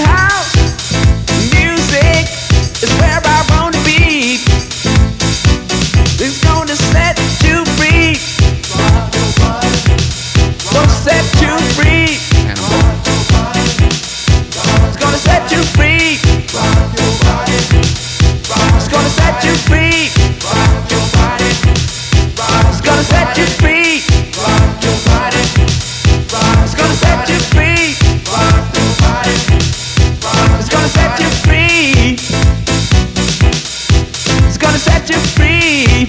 house music is where I wanna be. It's gonna set you free. Gonna set you free. It's gonna set you free. It's gonna set you free. It's gonna set you free. It's gonna set you free. It's gonna set you free. It's gonna set you free.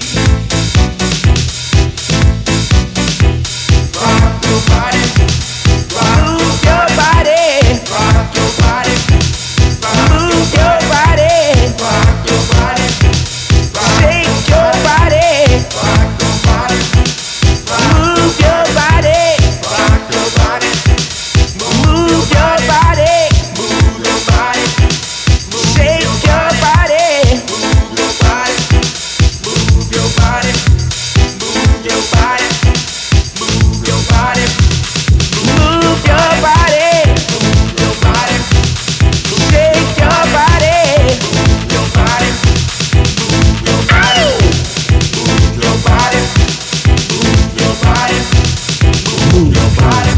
Rock your body. Move your body. Rock your body. Move your body. Rock your body. Shake your body. Rock your body. Move your body. Rock your body. Move your body. Move your body. Shake your body. Move your body. Move your body. Move your body. Move your body. Move your body. Move your body. Shake your body. Move your body. Move your body. Move your body. Move your body. Move your body.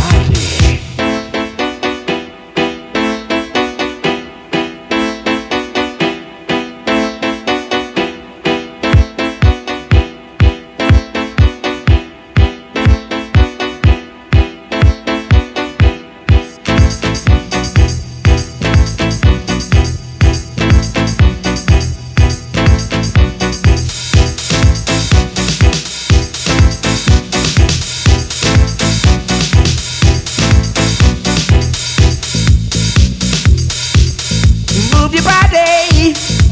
Move your body,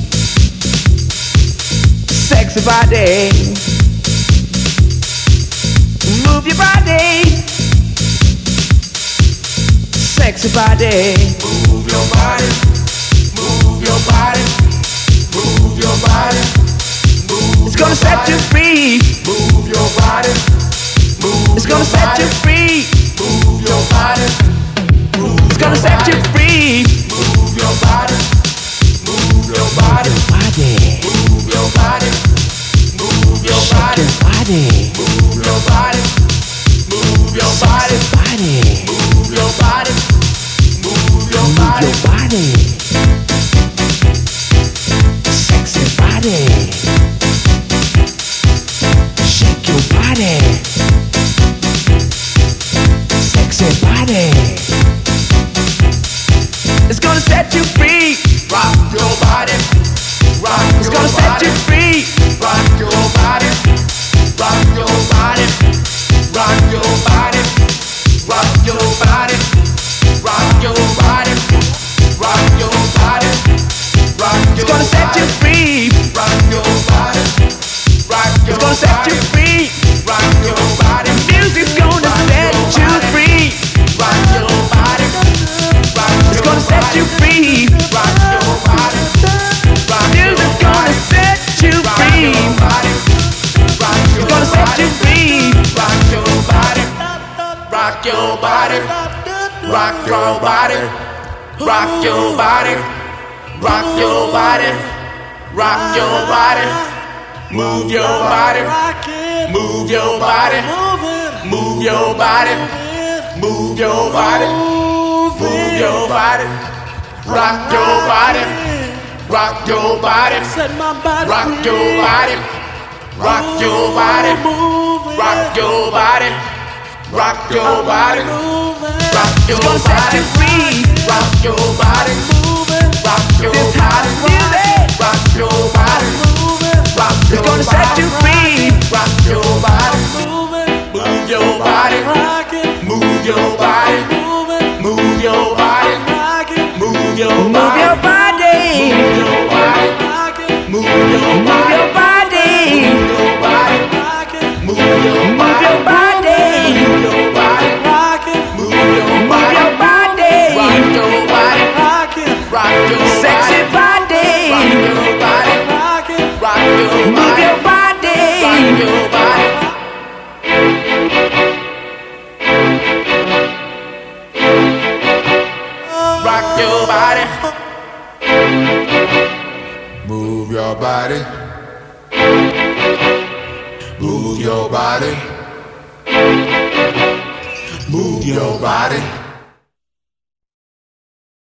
sexy body. Move your body, sexy body. Move your body, move your body, move your body. Move it's gonna set you free. Move your body, move. It's gonna set you free. Move your body, move. It's gonna set you free. Move your body. Move your body, move your body, move your body, move your body, move your body, move your body, move your body, sexy body, shake your body, sexy body. It's gonna set you free. Rock your body. Rock it's gonna set you free. Rock your body. Rock your body. Rock your body. Rock your body. Rock your body. Rock your body. Rock your it's gonna set you free. Rock your body. Rock your it's gonna set you free. Rock your body. Music's gonna set you free. Rock your body. It's gonna set you free. Rock your body. Music's gonna set you free. It's gonna set you free. Rock your body. Rock your body. Rock your body. Rock your body. Rock your body. Rock your body. Move your body. Move your body. Move your body. Move your body. Move your body, rock your body, rock your body, rock your body, rock your body, rock your body, rock your body, rock your body. It's gonna set you free. Rock your body, rock your body, rock your body, rock your body. It's gonna set you free. Rock your body, move your body, move your body. Move your body, move your body, move your body, move your body, move your body, move your body, move your body, move your body, move your body, move your body, rock your body, Move your body. Move your body. Move your body.